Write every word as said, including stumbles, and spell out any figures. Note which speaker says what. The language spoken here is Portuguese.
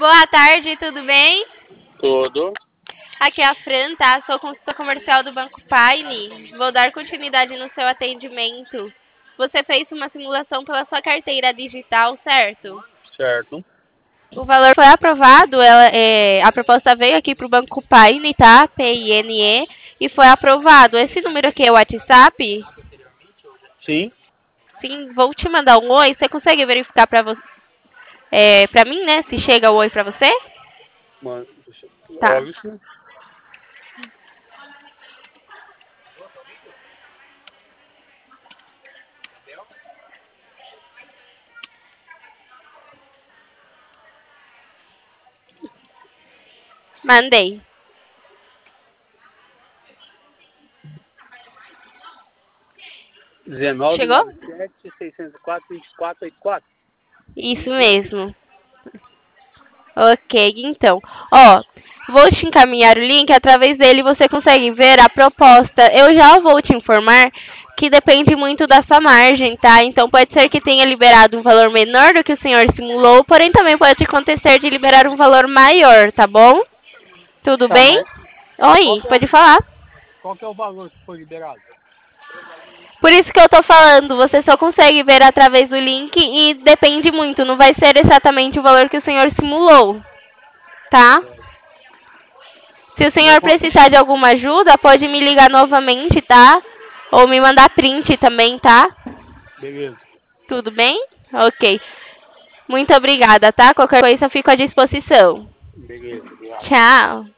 Speaker 1: Boa tarde, tudo bem?
Speaker 2: Tudo.
Speaker 1: Aqui é a Fran, tá? Sou consultora comercial do Banco Paine. Vou dar continuidade no seu atendimento. Você fez uma simulação pela sua carteira digital, certo?
Speaker 2: Certo.
Speaker 1: O valor foi aprovado, ela, é, a proposta veio aqui para o Banco Paine, tá? P I N E, e foi aprovado. Esse número aqui é o WhatsApp?
Speaker 2: Sim.
Speaker 1: Sim, vou te mandar um oi. Você consegue verificar para você, é, para mim, né? Se chega o oi para você?
Speaker 2: Mano,
Speaker 1: Tá.
Speaker 2: óbvio que
Speaker 1: Mandei.
Speaker 2: dezenove,
Speaker 1: Chegou?
Speaker 2: noventa e sete, seiscentos e quatro, vinte e quatro, oitenta e quatro.
Speaker 1: Isso mesmo. Ok, então. Ó, vou te encaminhar o link. Através dele você consegue ver a proposta. Eu já vou te informar que depende muito da sua margem, tá? Então pode ser que tenha liberado um valor menor do que o senhor simulou, porém também pode acontecer de liberar um valor maior, tá bom? Tudo
Speaker 2: Tá,
Speaker 1: bem?
Speaker 2: mas qual
Speaker 1: Oi,
Speaker 2: que, é o,
Speaker 1: pode falar.
Speaker 2: qual que é o valor que foi liberado?
Speaker 1: Por isso que eu tô falando, você só consegue ver através do link e depende muito, não vai ser exatamente o valor que o senhor simulou, tá?
Speaker 2: Certo.
Speaker 1: Se o
Speaker 2: Mas
Speaker 1: senhor
Speaker 2: qual-
Speaker 1: precisar de alguma ajuda, pode me ligar novamente, tá? Ou me mandar print também, tá?
Speaker 2: Beleza.
Speaker 1: Tudo bem? Ok. Muito obrigada, tá? Qualquer coisa eu fico à disposição.
Speaker 2: Beleza. Obrigado.
Speaker 1: Tchau.